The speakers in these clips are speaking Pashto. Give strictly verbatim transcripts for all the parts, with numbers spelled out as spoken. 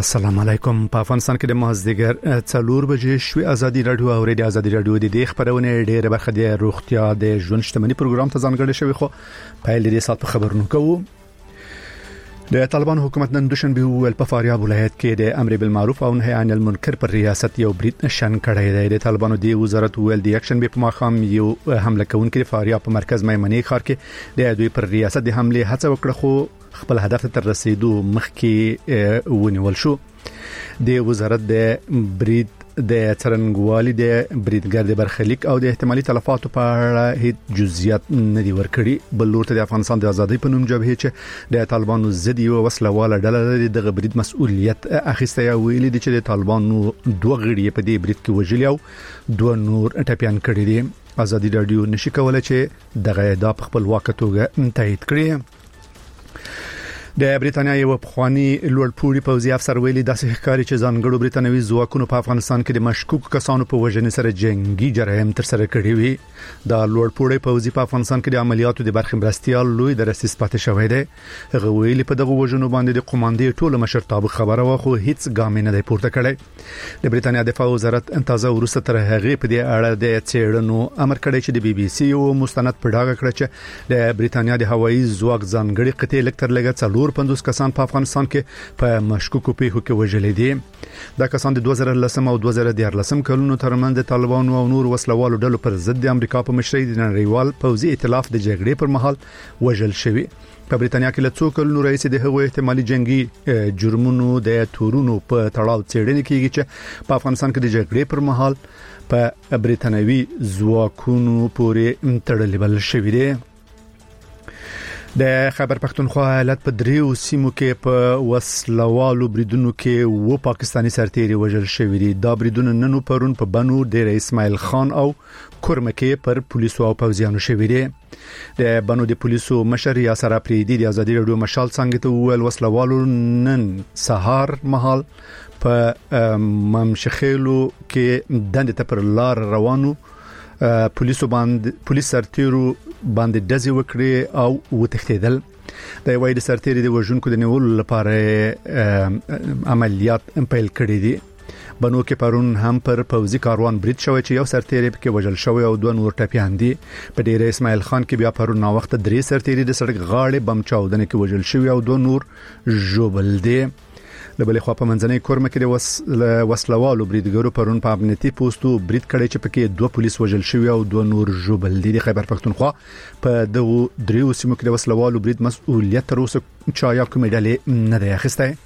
السلام علیکم. په افغانستان کې د مازدیګر څلور بجې شوي ازادي رادیو او ریډیو ازادي رادیو د دې خبرونه ډېر برخه د روغتیا د ژوند شتمنۍ پروګرام ته ځانګړی شوی، خو په لري سات خبرونه کوو. د طالبان حکومت نن دوشنبه ول په فاریاب ولایت کې د امر بالمعروف او نهي عن المنکر پر ریاست یو برید شن کړی دی. د طالبانو دی وزارت ویل د اکشن به په مخام یو حمله کوونکې فاریاب په مرکز میمنې ښار کې د دوی پر ریاست د حمله هڅه وکړه، خو خپل هدف ته رسیدو مخکې ونیول شو. د وزارت د برید د څرنګوالي د بریدګر د برخلیک او د احتمالي تلفاتو په اړه هیڅ جزئیات نه دی ورکړي. بل لورته د افغانستان د ازادۍ په نوم جبهه چې د طالبانو ضد یو وسلواله ډله د برید مسؤلیت اخیسته یا ویلي دي چې د طالبانو دوه غړي په دې برید کې وژل او دوه نور ټپيان کړي دي. ازادي رادیو نشي کولای چې دغه ادعا په خپل واقع توګه تایید کړي. د بریټانیا یو پخوانی لوړپوړي پوځي افسر ویلي داسې ښکاري چې ځانګړو بریټانوي ځواکونو په افغانستان کې د مشکوک کسانو په وژنې سره جنگي جرایم تر سره کړي وي. د لوړپوړي پوځي په افغانستان کې د عملیاتو د برخې مرستيال لوی درسیس پاتې شوی دی. هغه ویلي په دغه وژنو باندې د قوماندې ټوله مشرتابه خبره واخو هیڅ ګام نه دی پورته کړی. د بریټانیا دفاع وزارت انتظار ورسته تر هغه په دې اړه د چېړنو امر کړی چې د بي بي سي او مستند په ډاګه کړ چې د بریټانیا د هوایي ځواک ځانګړي قطعه لکتر لګه څلور پنځوس کسان په افغانستان کې په مشکوکو پیښو کې وژل دي. دا کسان د دوه زره لسم او دوه زره دیارلسم کلونو ترمنځ د طالبانو او نور وسلوالو ډلو پر ضد د امریکا په مشرۍ د نړیوال پوځي ائتلاف د جګړې پر مهال وژل شوی. په بریټانیا کې له څو کلونو رئیس د هغو احتمالي جنگي جرمونو د تورونو په تړاو څېړنې کیږي چې په افغانستان کې د جګړې پر مهال په بریټانوي ځواکونو پورې تړلې بل شوی دی. د خیبر پختونخوا ایالت په دریو سیمو کې په وسلوالو بریدونو کې و پاکستانی سرتیري وژل شوی دي. دا بریدونه نن پرون په بنو ډیر اسماعیل خان او کورمکه پر پولیسو او پوځیانو شوی دي. د بنو د پولیسو مشر یاسر اپریدي د ازادي رادیو مشال څنګه ته ویل وسلوالو نن سهار مهال په ممشخېلو کې دند ته پر لار روانو پولیسو باندې پولیس سرتیرو باندې دزي وکړي او وتښتیدل. د وایي د سرتیري د وژونکو د نیولو لپاره عملیات پیل کړي دي. بنو کې پرون هم پر پوځي کاروان برید شوی چې یو سرتیري پکې وژل شوی او دوه نور ټپيان دي. په ډیر اسماعیل خان کې بیا پرون نا وخت درې سرتیري د سړک غاړې بم چاودنه کې وژل شوی او دوه نور ژوبل دي. لبلې خو په منځنۍ کورمه کې د وس وسلوالو بریدګرو پرون په امنیتي پوسټو برید کړی چې پکې دوه پولیس وژل شوی او دوه نور ژوبل دي. د خیبر پختونخوا په دغه دریو سیمو کې د وسلوالو برید مسؤلیت تر اوسه چا یا کومې ډلې نه دی اخیستی.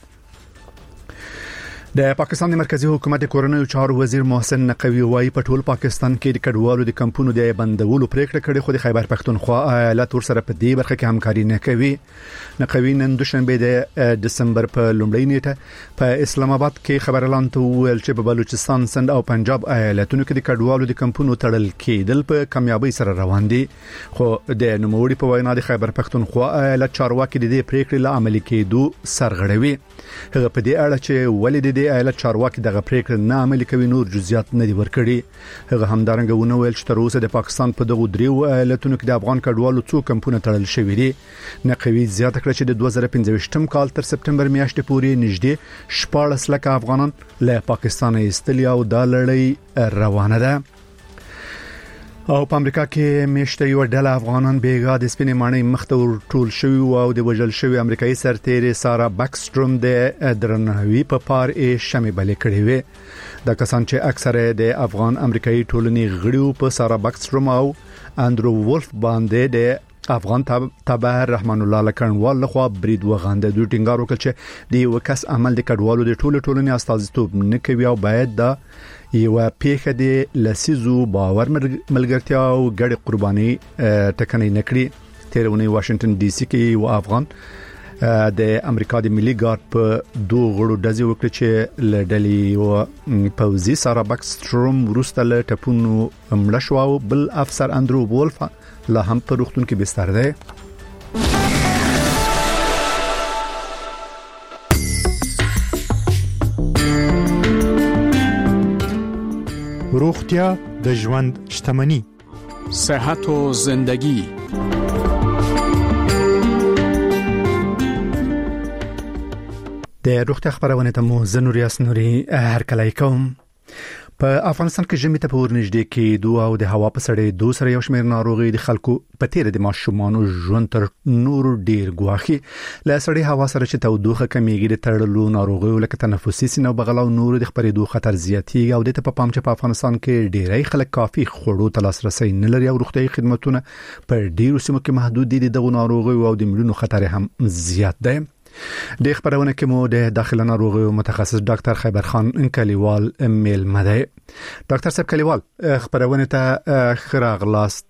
د پاکستان د مرکزی حکومت کورنۍ چارو وزیر محسن نقوی وايي په ټول پاکستان کې د کډوالو د کمپونو د بندولو پریکړه کړې، خو د خیبر پختونخوا ایالت ورسره په دې برخه کې همکاري نه کوي. نقوی نن دوشنبه د دسمبر په لومړۍ نیټه په اسلام آباد کې خبر اعلان ته ویل چې په بلوچستان، سند او پنجاب ایالتونو کې د کډوالو د کمپونو تړل کېدل په کامیابی سره روان دي. خو د نوموړي په وینا د خیبر پختونخوا ایالت چارواکي د دې پریکړې له عملي کېدو سرغړوي. هغه په دې اړه چې ولې د ایالت چارواکي دغه پریکړه نه عملي کوي نور جزئیات نه دي ورکړي. هغه همدارنګه ونه ویل چې تر اوسه د پاکستان په دغه دریو ایالتونو کې د افغان کډوالو څو کمپونه تړل شوی دي. نقوی زیاته کړه چې د دوه زره پنځه کال تر سپتمبر میاشتې پورې نږدې شپږ لک افغانان له پاکستان ایستلي او د لړۍ روانه ده. او په امریکا کې میشته یو ډله افغانان بیګا د سپینې ماڼۍ مخته ورټول شوی او د وژل شوی امریکایي سرتیري سارا بکستروم د درناوي په پار یې شمې بلې کړې وې. د کسان چې اکثره د افغان امریکایي ټولنې غړي په سارا بکستروم او اندرو ولف باندې د افغان تابع رحمان الله لکنوال لخوا برید وغانده. دوی ټینګار وکړ چې د یو کس عمل د کډوالو د ټولو ټولنې استازیتوب نه کوي او باید د یو پیښه د لسیزو باور ملګرتیا او ګډ قرباني ټکنۍ نکړي. تیرونی واشنگټن ډي سي کې یو افغان د امریکا د ملي ګارد په دوه غړو دزي وکړي چې لډلې او پوزي سارا بکستروم وروسته له ټپونو مړ شو او بل افسر اندرو وولف لا هم په روغتون کې بستر دی. روغتیا د ژوند شتمنی، صحت و زندگی. د روغتیا خبرونه ته مو زنوریاس نوري هر کله کوم. په افغانستان کې ژمي ته ورنږدې کې دوه او د هوا په سړې دوه سره یو شمېر ناروغي د خلکو په تیر د ماشومانو ژوند تر نور ډیر ګواخي. له سړې هوا سره چې تودوخه کمیږي د تړلو ناروغي لکه تنفسي سینه او بغل او نور د خپرېدو خطر زیاتېږي او د ته په پام چې په افغانستان کې ډیری خلک کافي خوړو ته لاسرسي نه لري او روغتیايي خدماتونه په ډیرو سیمو کې محدود دي. دغه ناروغي او د مړینو خطر هم زیات دی. د خبرونه کې مو د داخله ناروغي متخصص ډاکټر خیبر خان کلیوال میل مده. ډاکټر صاحب کلیوال خبرونه ته خراغلاست.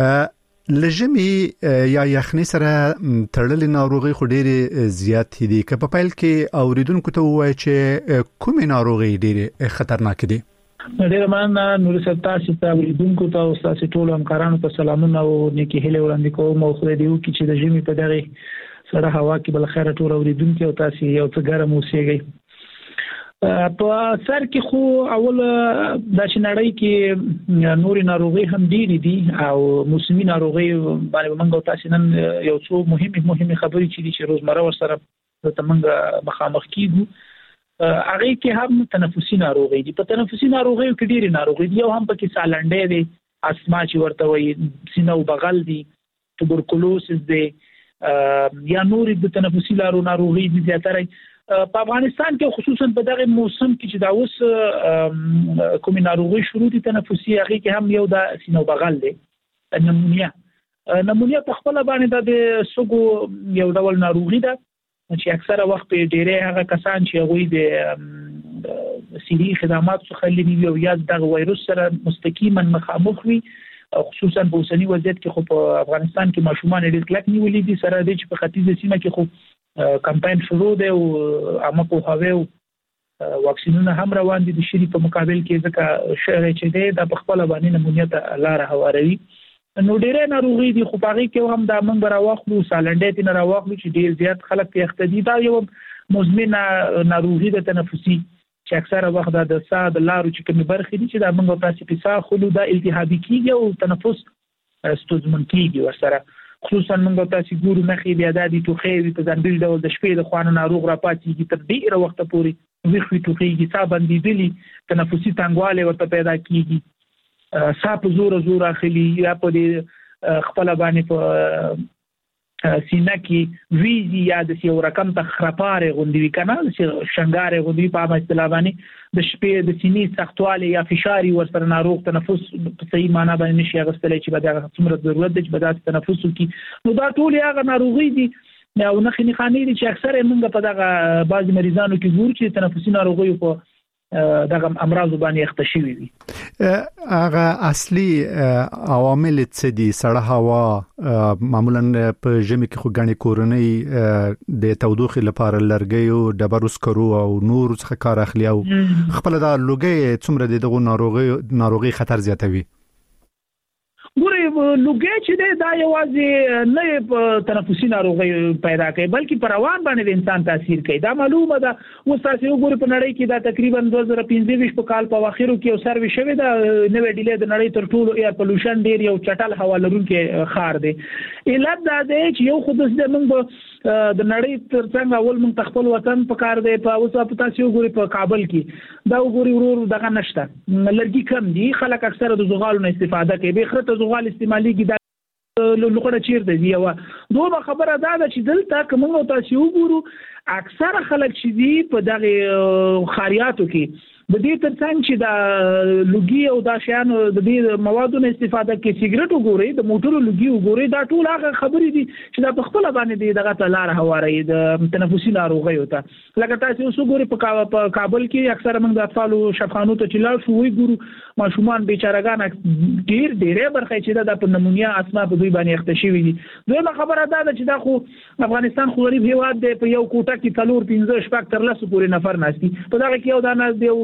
لژمي یا یخني سره تړلې ناروغي خو ډېر زیات دي. که په پیل کې اوریدونکو ته وایي چې کومه ناروغي ډېر خطرناک دي؟ ډېر مننه نور ستا چې اوریدونکو ته او تاسو ټول همکارانو ته سلامونه او نیکی هیله وړاندې کوم. او خو دې یو کې چې د ژمي په دغه سره هوا کې بل خیره ټول اوریدونکو او تاسو یو څه ګرم اوسېږئ. په سر کې خو اول د شنړۍ کې نوري ناروغي هم ډېری دي او موسمي ناروغي باندې موږ تاسو نن یو څو مهمه مهمه خبرې چې دي چې روزمره ورسره ته موږ مخامخ کیږو. هغه کې هم تنفسي ناروغي دي. په تنفسي ناروغي کې ډېری ناروغي دي او هم پکې سالنډې دي، اسما چې ورته وایي، سینه او بغل دي، توبرکلوسس دي یا نور د تنفسي لارو ناروغي دي. زیاتره په افغانستان کې خصوصا په دغه موسم کې چې دا اوس کومه ناروغي شروع دي تنفسي، هغه کې هم یو د سینه او بغل دي. نمونیا نمونیا په خپل باندې د سګو یو ډول ناروغي ده چې اکثره وخت ډېری هغه کسان چې هغه د سیری خدمات څخه لنی وي یا د وایروس سره مستقیما مخامخ وي، خصوصا په اوسنی وضعیت کې خو په افغانستان کې ماشومان ډېر کلک نیولې دي. سره د چې په ختیځه سیمه کې خو کمپاین شروع دی او عامه پوهاوی او واکسینونه هم روان دي د شری په مقابل کې، ځکه شهر چې دی د خپل باندې نمونیا ته لار هواروي. نو ډېر ناروغي دي خو باغی کې هم د منګ راوخلو سالنډې ته راوخلو چې ډېر زیات خلک په اختدي دا یو مزمن ناروغي د تنفسي چې اکثره وخت د ساه د لارو چې کومه برخې دي چې د منګو تاسو په ساه خلو د التهابي کیږي او تنفس ستونزمن کیږي ورسره. خصوصا منګو تاسو ګورو مخې بیا د دې توخې په ځانګړي ډول د شپې د خوانه ناروغ را پاتېږي تر ډیره وخت پورې ویخوي توخېږي، ساه بندېدلي، تنفسي تنګوالی ورته پیدا کیږي، ساه په زور زور اخلي یا په دې خپل باندې په سینه کې ویزي یا د یو رقم ته خرپاره غوندوي کنه چې شنګاره غوندوي په اصطلاح باندې د شپې د سینې سختوالی یا فشاري ورسره ناروغ تنفس په صحیح معنا باندې نشي اغوستلی چې به دا څومره ضرورت دی چې به دا تنفس وکړي. نو دا ټول هغه ناروغي دي او نښې نښانې دي چې اکثره موږ په دغه بعض مریضانو کې ګورو چې تنفسي ناروغي په دغه امراض باندې اخته شوي وي. هغه اصلي عوامل څه دي؟ سړه هوا معمولا په ژمي کې خو غني کورنۍ د تودوخې لپاره لرګي او ډبرو سکرو او نور څخه کار اخلي او خپل دا لوګي څومره دغه ناروغي ناروغي خطر زیاتوي. ګورې لوګي چې دی دا یوازې نه په تنفسي ناروغي پیدا کوي بلکې په روان باندې د انسان تاثیر کوي. دا معلومه ده اوس تاسو وګورئ په نړۍ کې دا تقریبا دوه زره پنځه ویشت په کال په اواخرو کې یو سروې شوې ده، نوې ډیلې د نړۍ تر ټولو ایر پولوشن ډیر یو چټل هوا لرونکي ښار دی. علت دا دی چې یو خود د موږ د نړۍ ترڅنګ اول موږ خپل وطن په کار دی. په اوس په تاسو وګورئ په کابل کې دا وګورئ ورور دغه نشته، لرګي کم دي، خلک اکثره د زغالو نه استفاده کوي، به خرته زغال استعماليږي دا لوخړه چیرته دی. او دوه خبره دا ده چې دلته کوم تاسو وګورو اکثره خلک چې دي په دغه خاریاتو کې د دې ترڅنګ چې دا لوګي او دا شیان د دې موادو نه استفاده کوي، سیګریټ وګورئ، د موټرو لوګي وګورئ، دا ټول هغه خبرې دي چې دا په خپل باندې دغه تلار هواري د تنفسي ناروغیو ته. لکه تاسو اوس وګورئ په کابل کې اکثره موږ د اطفالو شفاخانو ته چې لاړ شو وی ګورو ماشومان بیچارهګان ډیر ډیره برخه چې دا په نمونیا اسما په دوی باندې اخته شوی دي. دویمه خبره دا ده چې دا خو افغانستان خو غریب هیواد دی، په یو کوټه کې څلور پنځه شپږ تر لسو پورې نفر ناشتي، په دغه کې یو دا نه دی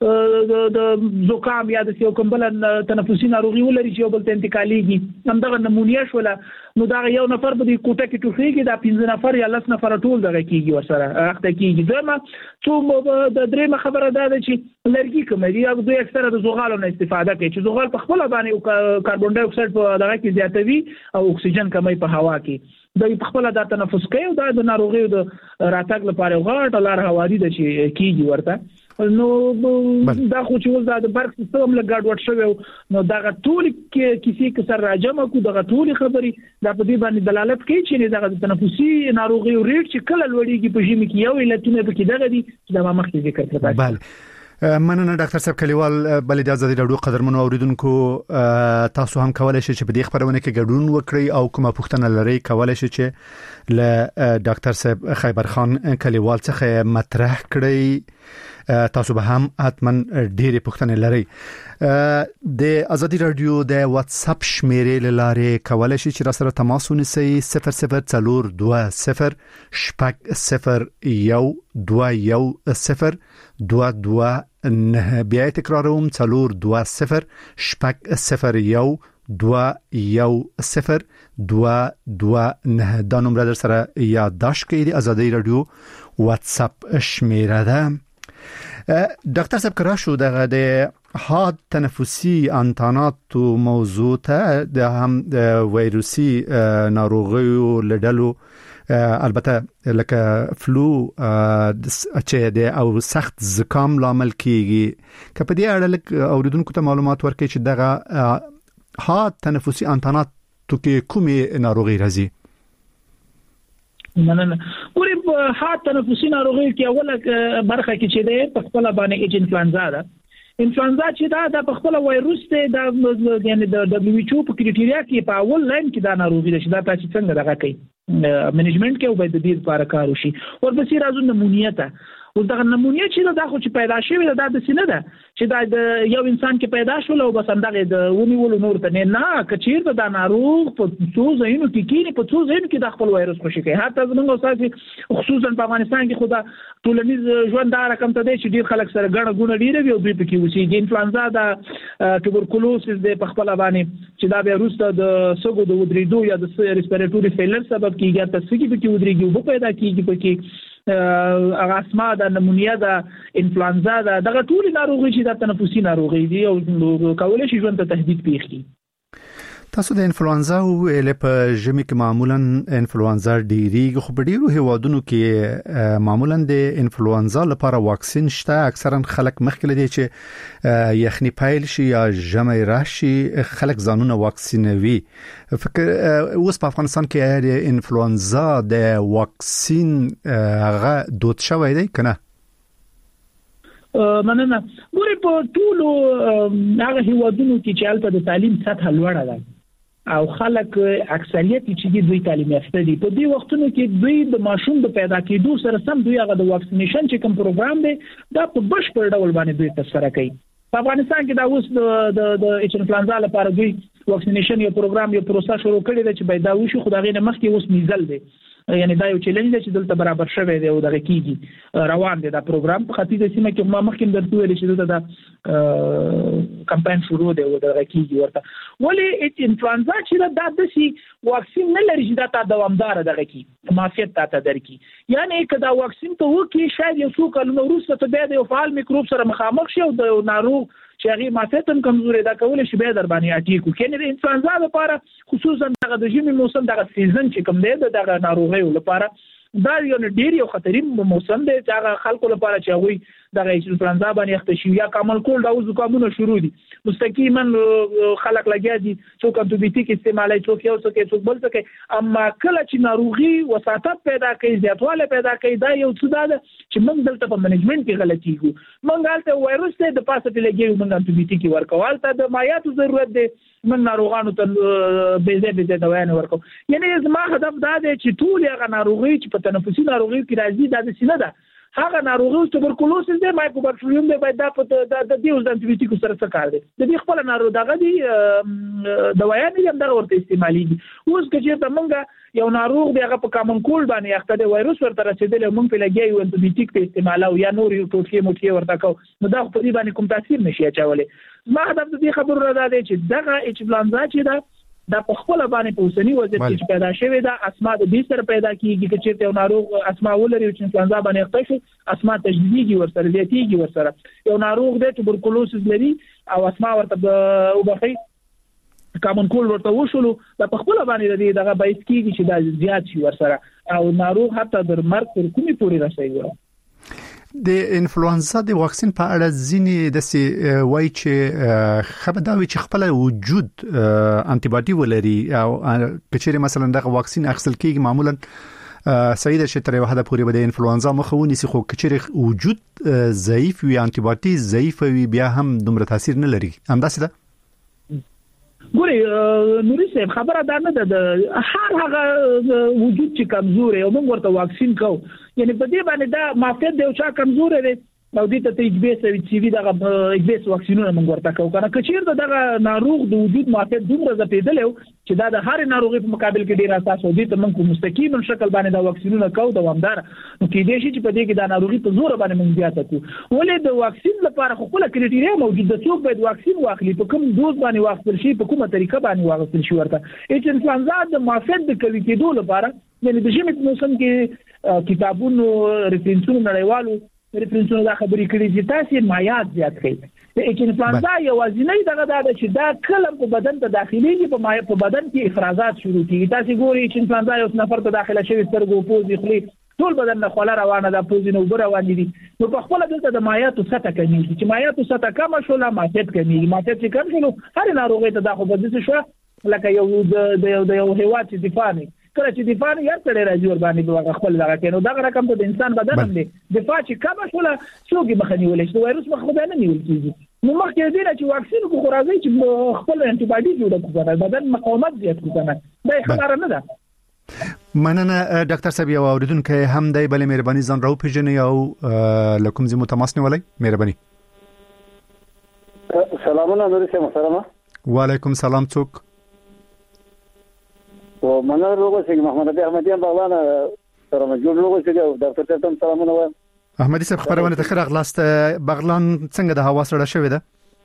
د زکام یا د یو کوم بل تنفسي ناروغي ولري چې یو بل ته انتقالېږي، همدغه نمونیا شوله، نو دا یو نفر به د کوټه کې ټوخېږي، دا پنځه نفر یا لس نفر ټول دغه کېږي ورسره اخته کېږي. دویمه څو د دریمه خبره دا ده چې لرګي کوم دي، هغه دوی اکثره د زغالو نه استفاده کوي چې زغال په خپل باندې کاربن ډای اکساید په دغه کې زیاتوي او اکسیجن کموي په هوا کې. د خپل د تنفس کوي او د ناروغي د راتګ لپاره غاټه لار هواري د شي کیږي ورته نو دا خو چې ول د برق سیستم له ګډوډ شوی نو دا ټول کې کسی کسر راجمه کو دا ټول خبري دا په دې باندې دلالت کوي چې دا د تنفسي ناروغي ریټ چې کله لوړیږي په ژمي کې یو علتونه به کې دغه دي چې دا ما مخکې ذکر کړل. بله مننه ډاکټر صاحب کلیوال بلې د آزادي راډیو قدرمنو اوریدونکو تاسو هم کولای شئ چې په دې خبرونه کې ګډون وکړئ او کومه پوښتنه لرئ کولای شئ چې له ډاکټر صاحب خیبر خان کلیوال څخه مطرح کړئ. تاسو به هم حتما ډېرې پوښتنې لرئ. د آزادي راډیو د واتس اپ شمیرې لارې کولای شئ چې را سره تماس ونیسئ صفر صفر څلور دوه صفر شپږ صفر یو دوه یو صفر دوه دوه نه بیا تکراروم څلور دوه صفر شپږ صفر یو دوه یو صفر دوه دوه نه دا نمبر در سره یادداشت کړئ. د آزادي راډیو واتس اپ شمیره ده. ډاکټر صاحب کرا شو دغه د حاد تنفسي انتانات موضوع ته د هم وایروسي ناروغیو لډلو البته لکه فلو چې د او سخت زکام لامل کیږي که په دې اړه لک اوریدونکو ته معلومات ورکړي چې دغه حاد تنفسي انتانات تو کې کومه ناروغي راځي. مننه. ګوري په حاد تنفسي ناروغي کې اوله برخه کې چې ده په خپل باندې ایج انفلونزا ده. انفلونزا چې دا د خپل وایروس ته د یعنی د دبليو ایچ او په کرایټیریا کې په اول لاین کې دا ناروغي ده چې دا تاسو څنګه دغه کوي منیجمنت کې او باید د دې لپاره کار وشي. ورپسې راځو نمونیه ته. اوس دا نمونیه چې دا خو چې پیدا شوی دا د سینه ده چې دا د یو انسان کې پیدا شول او بس اندغه د ونیول نور ته نه نه کچیر دا ناروغ په څو ځایونو کې کینی په څو ځایونو کې د خپل وایرس خوشي کوي. حتی زموږ استاد خصوصا په افغانستان کې خدا ټولنیز ژوند دا رقم ته دی چې ډیر خلک سره ګڼه ګونه ډیره وي او دوی پکې اوسېږي. انفلونزا دا توبرکلوسس د په خپل باندې چې دا به روسته د سګو د ودریدو یا د ریسپیریټوري فیلر سبب کیږي تاسو کې پکې ودریږي او پیدا کیږي پکې اغه اسما د نمونیا د انفلونزا د دغه ټول ناروغي چې د تنفسي ناروغي دي او کولای شي ژوند ته تهدید پیښ تاسو د انفلونزا او ال په ژمي کې معمولا انفلونزا ډیریږي خو په ډیرو هیوادونو کې معمولا د انفلونزا لپاره واکسین شته. اکثرا خلک مخکې لدی چې یخني پایل شي یا ژمي راشي خلک ځانونه واکسینوي. فکر اوس په افغانستان کې د انفلونزا د واکسین هغه دود شوی دی کنه؟ مننه. ګوري په ټولو هغه هیوادونو کې چې البته د تعلیم سطح لوړه ده او خلک اکثریت چې دوی تعلیم یافته دي په دې وختونو کې دوی د ماشوم د پیدا کېدو سره سم دوی هغه د واکسینیشن چې کوم پروګرام دی دا په بشپړ ډول باندې دوی تسره کوي. په افغانستان کې دا اوس د د ایچ انفلونزا لپاره دوی واکسینیشن یو پروګرام یو پروسه شروع کړی دی چې باید دا وشي. خو دا غي نه مخکې اوس میزل دی یعنی دا یو چیلنج دی چې دلته برابر شوی دی او دغه کیږي روان دی دا پروګرام په ختیځ سیمه کې ما مخکې درته ویل چې دلته دا کمپاین شروع دی او دغه کیږي ورته ولې ایچ انفلونزا چې دا د شي واکسین نه لري چې دا تا دوامدار دغه کی معافیت تا ته درکې. یعنی کدا واکسین ته وکی شاید یو څو کلونو وروسته ته بیا د یو فعال میکروب سره مخامخ شي او د ناروغ چې هغه معافیت هم کمزوري دا کول شي به در باندې اټیکو کینې د انفلونزا لپاره خصوصا دغه د ژمي موسم دغه سیزن چې کوم دی دغه ناروغي لپاره دا یو ډیر یو خطرین موسم دی چې هغه خلکو لپاره چې هغه دغه انفلونزا باندې اخته شي یا کامل کول دا اوس کومونه شروع دي مستقیما خلک لګیا دي څوک انټيبیوټیک استعمالي څوک یو څوک څوک بل څوک اما کله چې ناروغي وساتت پیدا کوي زیاتواله پیدا کوي دا یو څه ده چې موږ دلته په منیجمنت کې غلطي کوو. موږ هلته وایروس ته د پاسه په لګیو موږ انټيبیوټیک ورکوال ته د مایاتو ضرورت دی من ناروغانو ته به زه به دوايان ورکو. یعنی زما هدف دا دی چې ټول هغه ناروغي چې په تنفسي ناروغي کې راځي دا د سینه ده هغه ناروغي توبرکلوسس دی مایکوبیکټریوم دی باید دا په د دیوز د انټيبیوټیک سره څه کار دی د دې خپل ناروغ دغه دی دوايان یې هم دغه ورته استعمالي. اوس چې ته مونږه یو ناروغ دی هغه په کامن کول باندې اخته دی وایروس ورته رسیدلی مونږ په لګي یو انټيبیوټیک په استعمالو یا نور یو ټوټې موټې ورته کو نو دا په دې باندې کوم تاثیر نشي اچولای. ما هدف دې خبرو را ده چې دغه ایچ انفلونزا چې دا دا په خپل باندې په اوسنی وضعیت کې پیدا شوی دا اسما د دې سره پیدا کیږي چې یو ناروغ اسما ولري چې انفلونزا باندې اخته شي اسما تجدیدي ورسره زیاتیږي ورسره یو ناروغ د توبرکلوسس لري او اسما ورته وبخي کامن کول ورته وشولو د خپل باندې دغه بایس کیږي چې دا زیات شي ورسره او ناروغ حتی در مرګ تر کومې پورې رسېږي. د انفلوئنزا د واکسین په اړه ځینې د سي وای چې خبرداوي چې خپل وجود انټي باډي ولري او کچېره مثلا دغه واکسین اخیستل کیږي معمولا سید چې تر یو حد پورې به د انفلوئنزا مخاوني سي خو کچېره وجود ضعیف وي انټي باډي ضعیف وي بیا هم دومره تاثیر نه لري همداسې ده. ګوري نوري صاحب خبره دا نه ده هر هغه وجود چې کمزور او موږ ورته واکسین کوو یعنی په دې باندې دا مافیت دی او چا کمزور دی نو دې ته ایچ بی اس او سی وی دغه ایچ بی اس واکسینونه موږ ورته کوو کنه کچیر دغه ناروغ د وجود مافیت دومره زپیدل چې دا د هر ناروغي په مقابل کې ډیر اساس ودی ته موږ مستقیم شکل باندې دا واکسینونه کوو دوامدار نو کې دې شي چې په دې کې دا ناروغي په زور باندې موږ زیاته کوو ولې د واکسین لپاره خو خپل کریټیریا موجود ده څوک باید واکسین واخلي په کوم دوز باندې واخلي شي په کومه طریقه باندې واخلي شي ورته ایچ انفلوئنزا د مافیت د کوي کېدو لپاره یعنی د ژمي په موسم کې کتابونو ریفرنسونو نړیوالو ریفرنسونو دا خبرې کړي چې تاسو مایات زیات کړئ د ایچ انفلوئنزا یو ځینې دغه دا چې دا کلم په بدن ته داخليږي په مایع په بدن کې افرازات شروع کیږي تاسو ګورئ چې انفلوئنزا یو نفر ته داخله شوی سترګو پوزي خلی ټول بدن نه خوله روانه ده پوزي نو بره روان دي نو په خپل دلته د مایاتو سطح کمیږي چې مایاتو سطح کم شول مافیت کمیږي مافیت چې کم شول هر ناروغي ته دا خو بده شو لکه یو د یو هیواد چې دفاع نه کله چې دفاع یې تړي راځي ور باندې خپل دغه کینو دا رقم ته د انسان بدن هم دی دفاع چې کم شول څوک مخنی ولې چې وایروس مخ خدای نه نیول کیږي نو مخکې دې چې واکسین کو راځي چې خپل انټي باډي جوړ کړي بدن مقاومت زیات کړي دا خبره نه ده. مننه ډاکټر صاحب یو اوریدونکو هم دی بلې مهرباني ځان راو پیژنې او لکم زمو تماس نیولای مهرباني. سلامونه نور سه محترمه. وعلیکم سلام څوک او مننه روغ اوسئ محمد ابي احمدیان باغوان سره مجبور روغ اوسئ او ډاکټر ته هم سلامونه وایم. احمدي صاحب خبرونه ته خیر اغلاست بغلان څنګه د هوا سره شوې ده؟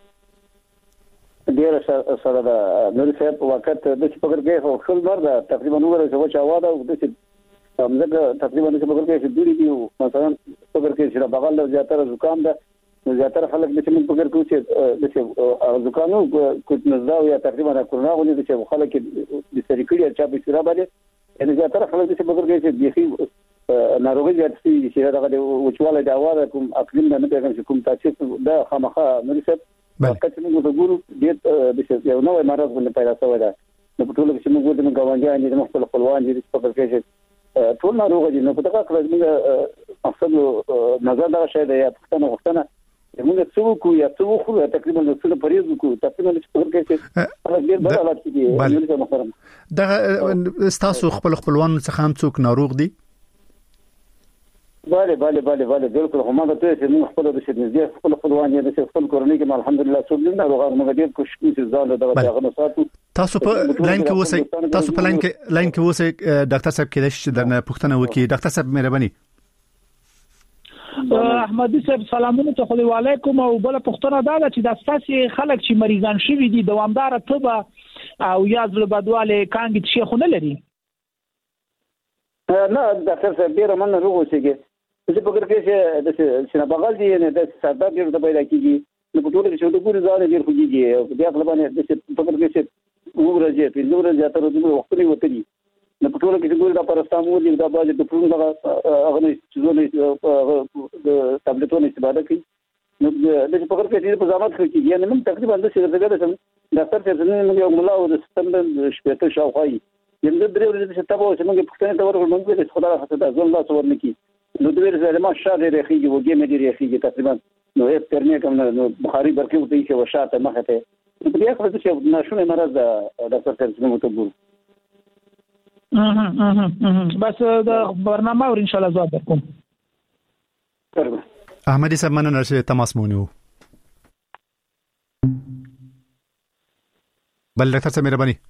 ډیر سره د نور صاحب وخت د څه پکړ کې خو خپل مرده تقریبا نور څه وچا واده او د څه همزګه تقریبا د څه پکړ کې چې دوی دی مثلا پکړ کې چې بغل له زیاتره زکام ده زیاتره خلک د څه پکړ کې چې د څه زکامو کوټ نزاو یا تقریبا کرونا غوډي د څه خلک د سریکړي چې په سره باندې ان زیاتره خلک د څه پکړ کې چې بيخي ناروغي زیات شي چې دغه وچواله د اواده کوم اقلیم نه پیغام کوم تاسو دا خامخا نور صاحب وخت چې موږ وګورو د دې یو نوې مرض باندې پیدا شوی ده نو په ټول کې چې موږ د ګاونډیان دي د مختلف خپلوان دي په پکې چې ټول ناروغ دي نو په دغه کله موږ مقصد نظر دا شی دی یا پښتنه وختنه موږ څو کو یا څو خو تقریبا د څو پریز کو تقریبا چې په کې چې هغه ډیر بل حالت دي نو محترم دا تاسو خپل خپلوان څخه هم څوک ناروغ دي؟ bale bale bale bale بالکل هم دا ته چې موږ خپل د شنځي خپل خپلوان یې د خپل کورنۍ کې الحمدلله څو دین دا غوړ موږ ډیر کوشش کوو چې ځان له دغه غنوساتو تاسو په لاین کې اوسئ تاسو په لاین کې لاین کې اوسئ ډاکټر صاحب کې د درنه پښتنه وکي ډاکټر صاحب مهرباني. احمدي صاحب سلامونه ته علیکم او بل پښتنه دا چې د اساسي خلک چې مریضان شوي دي دوامدار طب او یا زړه بدواله کانګ شي خو نه لري نه ډاکټر صاحب ډیر من روغ اوسېږي چې په کړه کې چې چې بغل دي نه د ساده ډیر د پیدا کیږي نو په ټول کې چې د ګوري ځان ډیر خوږي او بیا خپل باندې چې په کړه کې چې وګورځي په نور زیاتره د وختونی وته دي نو په ټول کې چې ګوري د پرستامو دي د باج د پرون دغه هغه چیزونه د ټابلیټونو استفاده کوي نو د په کړه کې په ځامت کې یعنی موږ تقریبا د څه دغه د ډاکټر چې موږ یو ملا او د ستند شپته شاوخای یم د درې ورځې چې تاسو چې موږ پښتنه ته ورغلو موږ د خدای حسد ځون لا څور نکی نو د ویره زما شاده رخیږي وګي مې دی رخیږي تقریبا نو یې ترنه کوم نو بخاری برکې وته چې وشاته مخه ته په دې خبره چې ناشونه مرز د ډاکټر ترڅنګ مو ته ګورو اها اها بس د برنامه ور ان شاء الله جواب درکوم. احمدي صاحب مننه چې تماس مونږ بل ډاکټر صاحب مهرباني.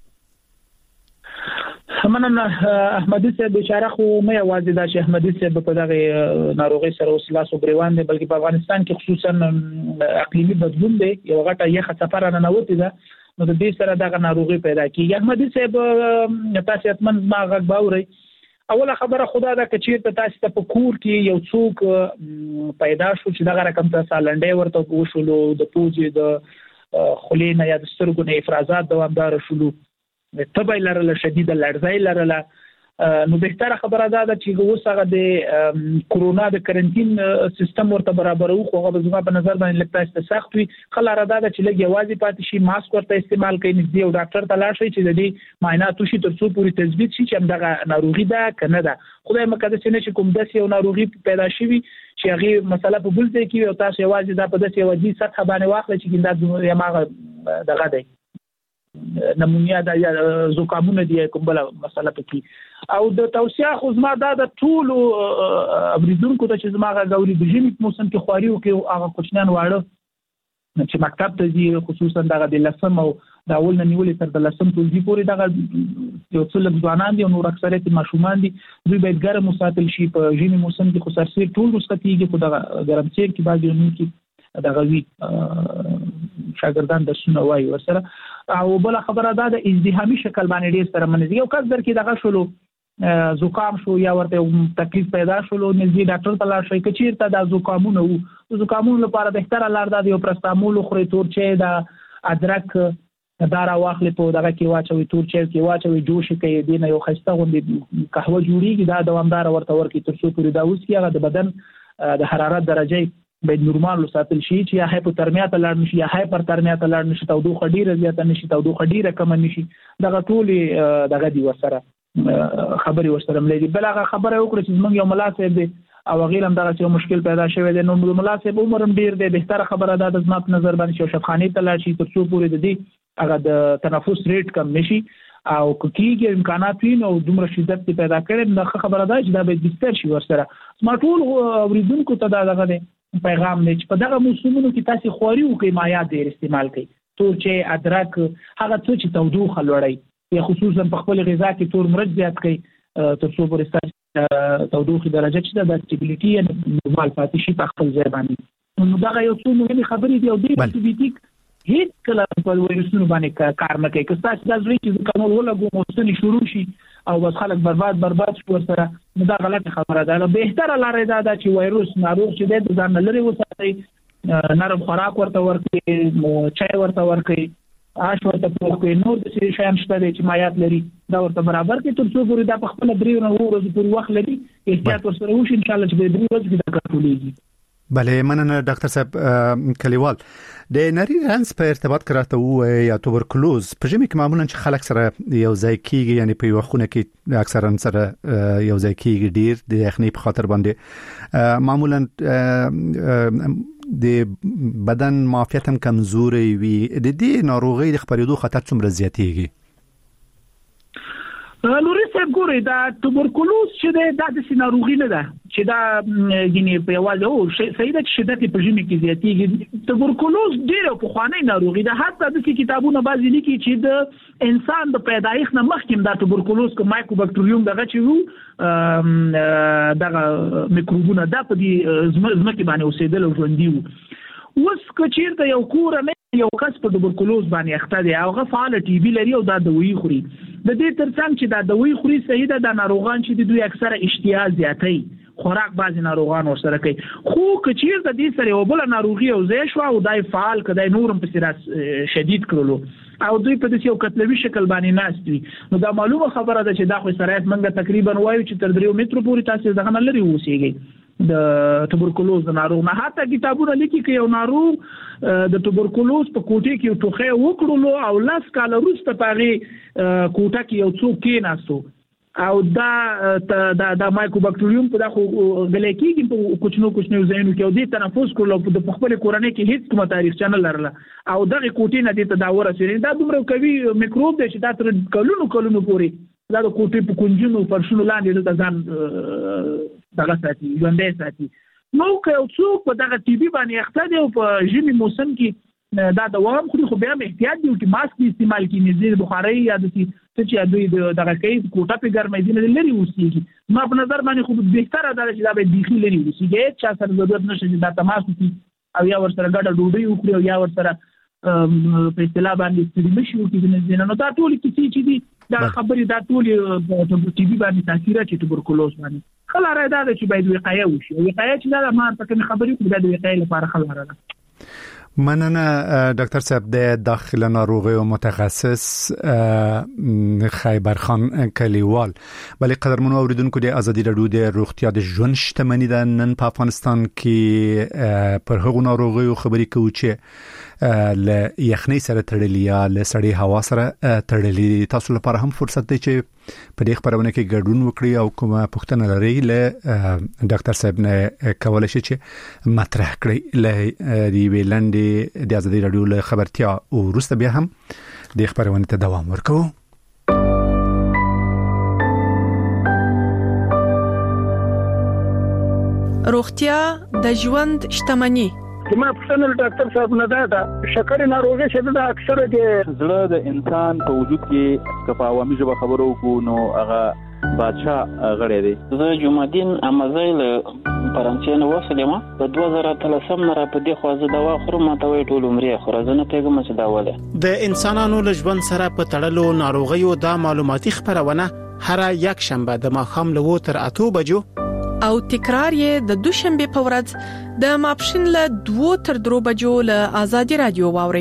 مننه احمدي صاحب اشاره خو مې आवाज دا چې احمدي صاحب په دغه ناروغي سره اوس لاسو بریوان دي بلکې په افغانستان کې خصوصا اقلیمي بدلون دی یو غټه یخه سفر نه نوتی ده نو د دې سره دغه ناروغي پیدا کیږي. احمدي صاحب تاسو اتمن ما غږ باوري اوله خبره خدا دا کچیر ته تاسو ته په کور کې یو څوک پیدا شو چې دغه رقم ته سالنډي ورته وشولو د پوجي د خلینه یا د سترګو نه افرازات دوامدار شلو تبه لرله شدید لړزای لرله نو بهتره خبره ده چې اوس هغه د کورونا د کرنټین سیستم ورته برابرو خو هغه زما په نظر باندې لکه سخت وي خلاره ده چې لګي یوازې پاتې شي ماسک ورته استعمال کوي نږدې او ډاکټر ته لاړ شي چې د دې معاینات وشي تر څو پوری تثبیت شي چې همدغه ناروغي ده کنه ده خدای مقدس نه چې کوم داسې یو ناروغي پیدا شي چې هغه مسله په بل ځای کې او تاسو یوازې دا په داسې یو ځای سطح باندې واخلئ چې دا د یماغه دغه دی نمونیا د زکامونه دی کوم بل مسله پکې او د توصيه خو زما دا د ټول اوریدونکو ته چې زما غوړي د ژمي په موسم کې خواري او کې هغه کوچنان واړه چې مکتب ته ځي خصوصا دغه د لسم او د اول نه نیولې تر د لسم ټولګي پورې دغه یو څل ځوانان دي او نور اکثریت ماشومان دي دوی باید ګرم وساتل شي په ژمي موسم کې خو سرسیر ټول وساتيږي خو دغه ګرم سیر کې بعض یو کې دغه وی شاګردان د سونه وایي ورسره او بل خبره ده د ازدحامي شکل باندې ډیر سره منځي یو کس در کې دغه شلو زکام شو یا ورته تکلیف پیدا شلو نږدې ډاکټر ته لاړ شي کچیر ته د زکامونو او زکامونو لپاره بهتره لار ده یو پرستامول خوري تور چې د ادرک دارا واخلې په دغه کې واچوي تور چې کې واچوي جوش کې دینه یو خسته غوندي قهوه جوړیږي دا دوامدار ورته ورکی تر څو پوری دا اوس کې هغه د بدن د حرارت درجه باید نورمال وساتل شي چې یا هایپوترمیا ته لاړ نشي یا هایپرترمیا ته لاړ نشي تودوخه ډیره زیاته نشي تودوخه ډیره کم نشي دغه ټول دغه دی وسره خبري ورسره ملي بلغه خبره وکړه چې موږ یو ملاسب دی او غیر هم دغه چې مشکل پیدا شوی دی نو ملاسب عمرم ډیر دی بهتره خبره ده د زما په نظر باندې چې شفخانه ته لاړ شي تر څو پورې د دې هغه د تنفس ریټ کم نشي او کیږي امکانات وي نو دومره شدت پیدا کړي نو خبره ده چې دا به بستر شي ورسره ما ټول اوریدونکو ته دا دغه دی پیغام دی چې په دغه موسمونو کې تاسو خوري او کې مایات ډیر استعمال کړئ تور چې ادرک هغه څه چې تودوخه لوړی یا خصوصا په خپل غذا کې تور مرچ زیات کړئ تر څو پورې ستاسو تودوخه درجه چې د سټیبلیټي یا نورمال پاتې شي په خپل ځای باندې نو دغه یو څو مهمه خبرې دی او د انټيبیوټیک هیڅ کله په وایرسونو باندې کار نه کوي که تاسو دا زوی چې کومول ولګو موسنی شروع شي او بس خلک برباد برباد شو سره نو دا غلطه خبره ده بهتره لاره ده چې وایرس ناروغ چې د ځان لري وساتي نرم خوراک ورته ورکړي چای ورته ورکړي آش ورته ورکړي نو د شي شان شته چې مایات لري دا ورته برابر کې تر څو پورې دا په خپل درې ورځې پورې وخت لري احتیاط ورسره وشي ان شاء الله چې به درې ورځې دا کټولېږي بله مننه ډاکټر صاحب کلیوال د نری رنس په ارتباط کراته و یا توبرکلوز په ژمي کې معمولا چې خلک سره یو ځای کیږي یعنی په یو خونه کې اکثرا سره یو ځای کیږي ډیر د یخنۍ په خاطر باندې معمولا د بدن معافیت هم کمزوري وي د دې ناروغي د خپرېدو خطر څومره زیاتېږي نورې صاحب ګوري دا توبرکلوز چې دا د سيناروغي نه ده چې دا یعنی په یوازې او سیده چې شدت په ژمي کې زیاتېږي توبرکلوز ډېر په خواني ناروغي ده حتی د کتابونو بعضي لیکي چې د انسان د پیدایښت نه مخکې دا توبرکلوز کوم مایکوبکټریوم دغه چې وو دغه میکروبونه د په دې زمکه باندې اوسېدل او ژوندۍ وو اوس کچیرته یو کور نه یو کس په توبرکلوز باندې اخته دی او هغه فعال ټي بي لري او دا دوی خوري د دې ترڅنګ چې دا دوی خوري صحیح ده د ناروغان چې دوی اکثره اشتها زیاتې خوراک بعضی ناروغان ورسره کوي خو کچیر د دې سره یو بل ناروغي او زې شو او دای فعال کدی نورم په سراس شدید کړلو او دوی په دې یو کتلوي شکل باندې ناشتي نو دا معلومه خبره ده چې دا خو سرایت منګه تقریبا وایو چې تر دریو مترو پورې تاسو دغه نه لري اوسېږي د توبرکلوز د ناروغ نه حتی کتابونه لیکي چې یو ناروغ د توبرکلوز په کوټه کې ټوخه وکړلو او لاس کال وروسته پاره کوټه کې یو څوک کېناستو او دا دا د مایکوبکټریوم په دغه غلې کې په کوچنو کوچنو ځایونو کې او د تنفس کولو په خپل کورنۍ کې هیڅ کومه تاریخ چنل لرله او دغه کوټې نه د تداور سره دا دومره کوي میکروب دی چې دا تر کلونو کلونو پورې دا د کوټې په کنجونو پرشونو لاندې د ځان دغه ساتي ژوندې ساتي نو که یو څوک په دغه ټي بي باندې اخته دی او په ژمي موسم کې دا دوام خو خو بیا احتیاط دی چې ماسک استعمال کړي نږدې بخاري یا د چې دوی دغه کوي کوټه په ګرمۍ دي نه لري اوسېږي ما په نظر باندې خو بهتره ده چې دا به بيخي لري اوسېږي چا سره ضرورت نشي چې دا تماس وکړي او یا ورسره ګډه ډوډۍ وکړي او یا ورسره په اصطلاح باندې ستړي مشي وکړي نو دا ټول کیسې چې دي دا خبرې دا ټول په ټي بي باندې تاثیر اچي توبرکلوز باندې خلاره دا چې باید وقایه وشي وقایه چې دا ما په کوم خبرې کې د وقایې لپاره خلاره ده مننه ډاکټر صاحب د داخله ناروغیو متخصص خیبر خان کلیوال. بلې قدرمنو اوریدونکو د ازادي رادیو د روغتیا د ژوند شتمنۍ د نن په افغانستان کې پر هغو ناروغیو خبرې کوو چې له یخنۍ سره تړلي یا له سړې هوا سره تړلي. تاسو لپاره هم فرصت دی چې په دې خبرونه کې ګډون وکړئ او کومه پوښتنه لرئ له ډاکټر صاحب نه کولای شئ چې مطرح کړئ. له ریوي لنډي د ازادي رادیو له خبرتیا او وروسته بیا هم د خبرونه ته دوام ورکوو. روغتیا د ژوند شتمنۍ. ما پښتنل ډاکټر صاحب نه دا ده شکر ناروغي شته د اکثره د زړه د انسان په وجود کې کفاوامي ژبه خبرو کو نو هغه بادشاہ غړې دي. زه جمعدین امازیل فرانسې نو وسلم په دوه زره اتلسم نه را په دې خوازه دوا خورم ته وی ټول عمرې خورزنه پیغام چې دا وله د انسانانو له ژوند سره په تړلو ناروغیو د معلوماتي خبرونه هر یک شنبه د ماخام له تر اته بجو او تکرار یې د دوشنبه په ورځ د ماپښین له دوه تر درو بجو له ازادي رادیو واوري.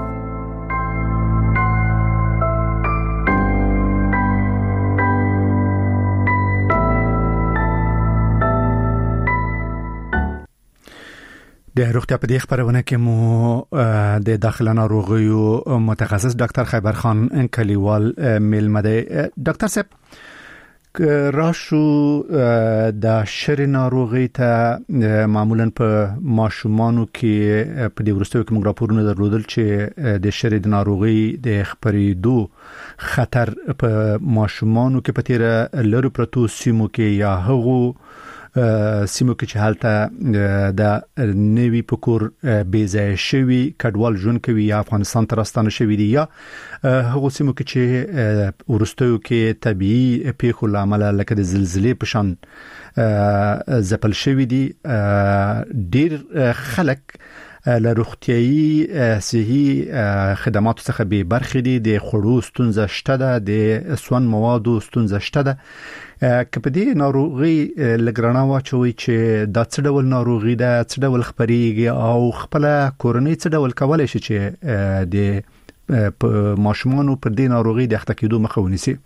د روغتیا په دې خبرونه کې مو د داخله ناروغیو متخصص ډاکټر خیبر خان کلیوال میلمه دی. ډاکټر صاحب راشو د شری ناروغي ته معمولا په ماشومانو کې په دې ورستو کې موږ راپورونه درلودل چې د شری د ناروغي د خپرېدو خطر په ماشومانو کې په تیر لرو پرتو سیمو کې یا هغو سیمو کې چې حالت د نوی پکور بیزای شوی کډوال جون کوي یا افغانستان ته راستانه شوی دی یا هغه سیمو کې چې ورستو کې طبيعي پیښو لامل لکه د زلزلې په شان زپل شوی دی. ډیر خلک له روغتيایي صحي خدماتو څخه به برخې دي. د خړو ستونزه شته ده، د سون موادو ستونزه شته ده. کله دې ناروغي لګرانه واچوي چې دا څه ډول ناروغي ده، څه ډول خبريږي او خپل کورنۍ څه ډول کولای شي چې د ماشومانو پر دې ناروغي د اخته کېدو مخه ونیسي.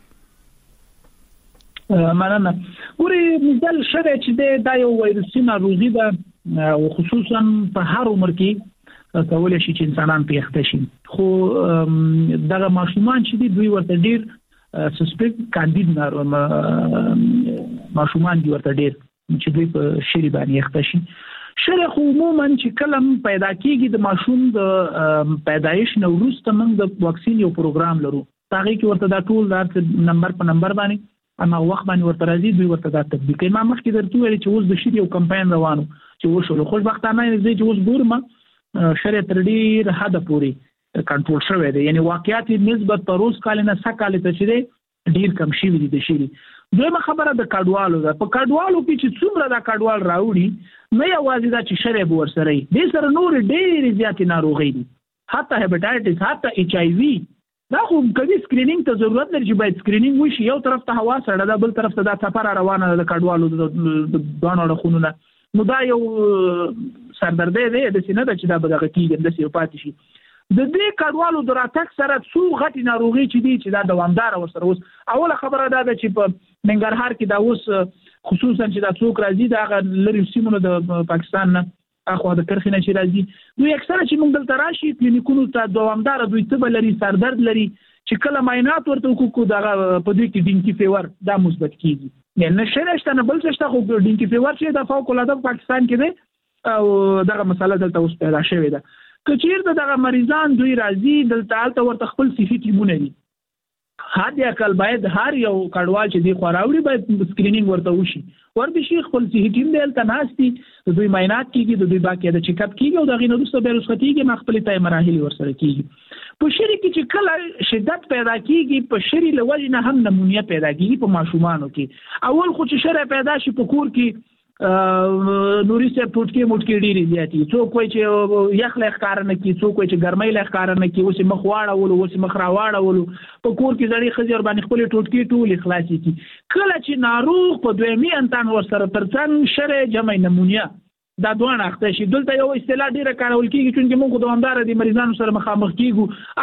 مننه. ګوري مثال شته چې دا یو وایرسي ناروغي ده او خصوصا په هر عمر کې کولای شي چې انسانان په اخته شي. خو دغه ماشومان چې دوی ورته ډیر سسپیکټ کاندید ماشومان دي ورته ډیر چې دوی په شری باندې اخته شي. شری خو عموما چې کلم پیدا کیږي د ماشوم د پیدایش نو وروسته موږ د واکسین یو پروګرام لرو. هغه کې ورته دا ټول د نمبر په نمبر باندې اما وخت باندې ورته راځي دوی ورته دا تطبیق کوي. ما مخکې درته ویل چې اوس د شری یو کمپاین روانو چې وشول. خوشبختانه دې چې اوس ګورم شری تر ډیر حد پوري کنټرول شوی دی. یعنی واقعیت نسبت تر اوس کال نه سکهاله ته چې ډیر کم شي وي د شری. دویمه خبره د کډوالو ده. په کډوالو کې چې څومره د کډوال راوړي نه یوازې دا چې شری به ورسره وي، د سره نور ډیر زیات ناروغي دي، حتی هپاتایټس، حتی ایچ آی وی. دا خو کوي سکرینینګ ته ضرورت لري چې باید سکرینینګ وشي. یو طرف ته هوا سره ده، بل طرف ته دا سفر روانه ده کډوالو د دوانو خونونه. نو دا یو سردردې دی د سینې د چې دا به دغه کیږي د سی پاتې شي. د دې کډوالو د راتګ سره څو غټي ناروغي چې دي چې دا دوامدار ورسره. اوس اوله خبره دا ده چې په ننګرهار کې دا اوس خصوصا چې دا څوک راځي دا لری سیمونو د پاکستان نه اخو د کرخینه چې راځي دوی اکثره چې موږ دلته راشي کلینیکونو ته دوامدار دوی ته لري سردرد لري چې کله معاینات ورته وکړو دا په دوی کې ډینګي فیور دا مثبت کیږي. نه نشه نشته نه بل څه خو ډینګي فیور چې د فوق العاده پاکستان کې دی او دغه مسله دلته اوس پیدا شوې ده. کچیر دغه مریضان دوی راځي دلته حالت ورته خپل صحي ټیمونه دي. هادي عقل باید هر یو کډوال چې دی خوراوړي باید سکرینینګ ورته وشي. ورته شي خپل صحي ټیم دلته ناشتي دوی معاینات کیږي، دوی باقي د چیک اپ کیږي او دغه نو رسو به رسختيږي مخبلي تای مراحل ورسره کیږي. په شری کې چې کله شدت پیدا کیږي په شری لوجه نه هم نمونیا پیدا کیږي په ماشومانو کې. اول خو چې شری پیدا شي په کور کې نوري سه پټکی مټکی ډیری زیاتی. څوک وای چې یخ لخ کار نه کی، څوک وای چې ګرمۍ لخ کار نه کی، اوس مخ واړه ول اوس مخ را واړه ول په کور کې زړی خزر باندې خپل ټوټکی ټول اخلاصي کی. کله چې ناروغ په دویمي انتان ورسره ترڅنګ شری جمع نمونیا دا دوه اخته شي. دلته یو اصطلاح ډیره کارول کیږي چې موږ دوامدار دي مریضانو سره مخامخ کیږو.